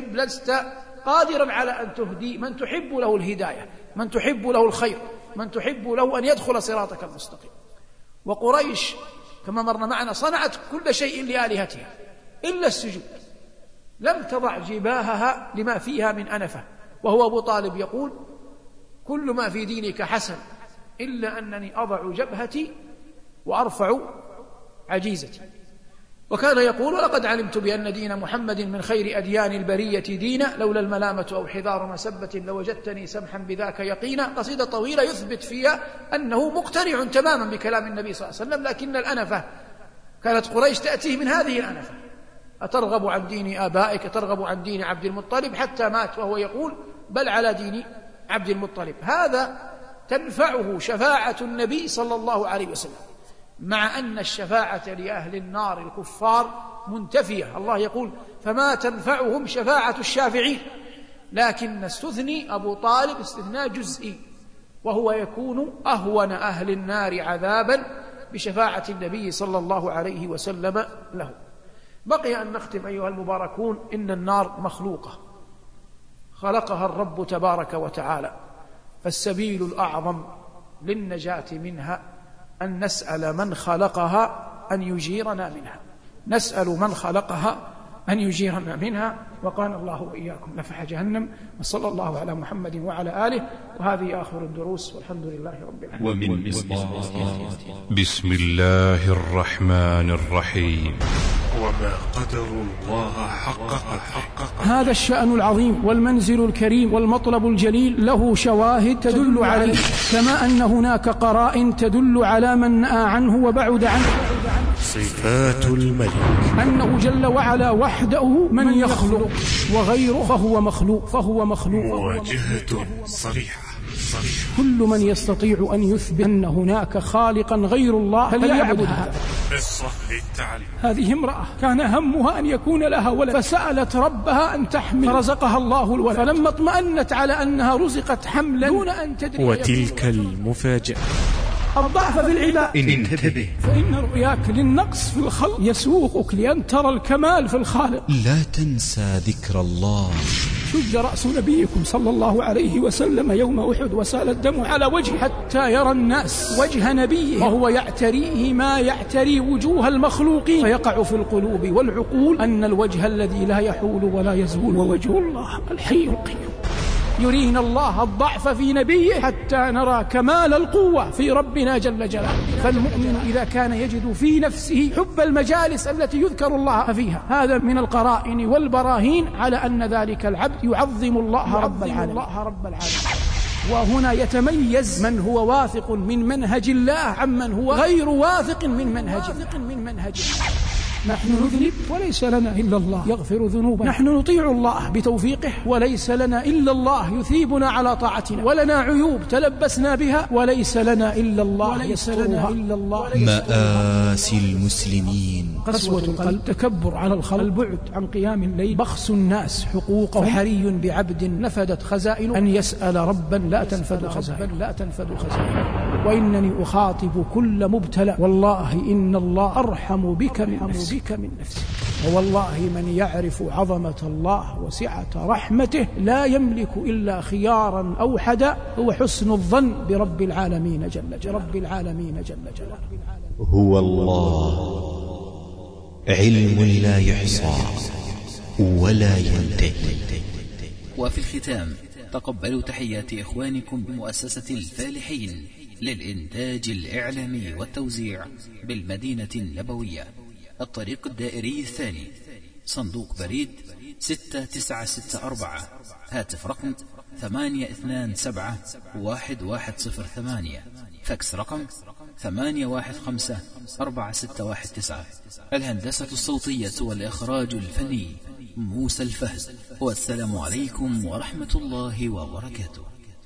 قادرا على أن تهدي من تحب له الهداية، من تحب له الخير، من تحب له أن يدخل صراطك المستقيم. وقريش كما مرنا معنا صنعت كل شيء لآلهتها إلا السجود، لم تضع جباهها لما فيها من أنفة. وهو أبو طالب يقول كل ما في دينك حسن إلا أنني أضع جبهتي وأرفع عجيزتي. وكان يقول ولقد علمت بأن دين محمد من خير أديان البرية دينا، لولا الملامة أو حذار مسبة لوجدتني سمحا بذاك يقينا. قصيدة طويلة يثبت فيها أنه مقتنع تماما بكلام النبي صلى الله عليه وسلم، لكن الأنفة كانت قريش تأتيه من هذه الأنفة، أترغب عن دين آبائك، أترغب عن دين عبد المطلب، حتى مات وهو يقول بل على دين عبد المطلب. هذا تنفعه شفاعة النبي صلى الله عليه وسلم، مع أن الشفاعة لأهل النار الكفار منتفية. الله يقول فما تنفعهم شفاعة الشافعين، لكن استثني أبو طالب استثناء جزئي، وهو يكون أهون أهل النار عذابا بشفاعة النبي صلى الله عليه وسلم له. بقي أن نختم أيها المباركون. إن النار مخلوقة خلقها الرب تبارك وتعالى، فالسبيل الأعظم للنجاة منها أن نسأل من خلقها أن يجيرنا منها، نسأل من خلقها أن يجيرنا منها، وقانا الله وإياكم نفح جهنم. وصلى الله على محمد وعلى آله. وهذه آخر الدروس، والحمد لله رب العالمين. ومن بسم الله الرحمن الرحيم. وما قدر الله حق هذا الشأن العظيم والمنزل الكريم والمطلب الجليل له شواهد تدل عليه، كما أن هناك قرائن تدل على من نأى عنه وبعد عنه. صفات الملك أنه جل وعلا وحده من يخلق، وغيره فهو مخلوق مواجهة صريحة. كل من يستطيع أن يثبت أن هناك خالقا غير الله فليعبد هذا. قصة للتعليم. هذه امرأة كان همها أن يكون لها ولد، فسألت ربها أن تحمل فرزقها الله الولد، فلما اطمأنت على أنها رزقت حملا دون أن تدري. وتلك المفاجأة. الضعف في العباد. انتبه، فإن رؤياك للنقص في الخلق يسوقك لأن ترى الكمال في الخالق. لا تنسى ذكر الله. شج رأس نبيكم صلى الله عليه وسلم يوم أحد وسال الدم على وجهه حتى يرى الناس وجه نبيه وهو يعتريه ما يعتري وجوه المخلوقين، فيقع في القلوب والعقول أن الوجه الذي لا يحول ولا يزول ووجه الله الحي القيوم. يرينا الله الضعف في نبيه حتى نرى كمال القوة في ربنا جل جلاله. فالمؤمن إذا كان يجد في نفسه حب المجالس التي يذكر الله فيها، هذا من القرائن والبراهين على أن ذلك العبد يعظم الله رب العالمين. وهنا يتميز من هو واثق من منهج الله عمن هو غير واثق من منهج الله. نحن نذنب وليس لنا إلا الله يغفر ذنوبنا، نحن نطيع الله بتوفيقه وليس لنا إلا الله يثيبنا على طاعتنا، ولنا عيوب تلبسنا بها وليس لنا إلا الله يسترها. مآسي المسلمين: قسوة القلب، تكبر على الخلق، البعد عن قيام الليل، بخس الناس حقوقه. حري بعبد نفدت خزائنه أن يسأل ربا لا تنفد خزائنه. وإنني أخاطب كل مبتلى، والله إن الله أرحم بك من نفسك. ووالله من يعرف عظمة الله وسعة رحمته لا يملك إلا خيارا أوحدا، هو حسن الظن برب العالمين جل جلاله. هو الله علم لا يحصى ولا ينتهي. وفي الختام تقبلوا تحيات إخوانكم بمؤسسة الفالحين للإنتاج الإعلامي والتوزيع بالمدينة النبوية، الطريق الدائري الثاني، صندوق بريد 6964، هاتف رقم 827-1108، فاكس رقم 815-4619. الهندسة الصوتية والإخراج الفني موسى الفهد. والسلام عليكم ورحمة الله وبركاته.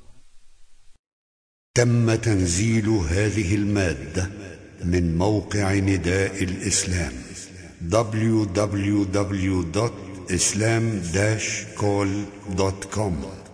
تم تنزيل هذه المادة من موقع نداء الإسلام www.islam-call.com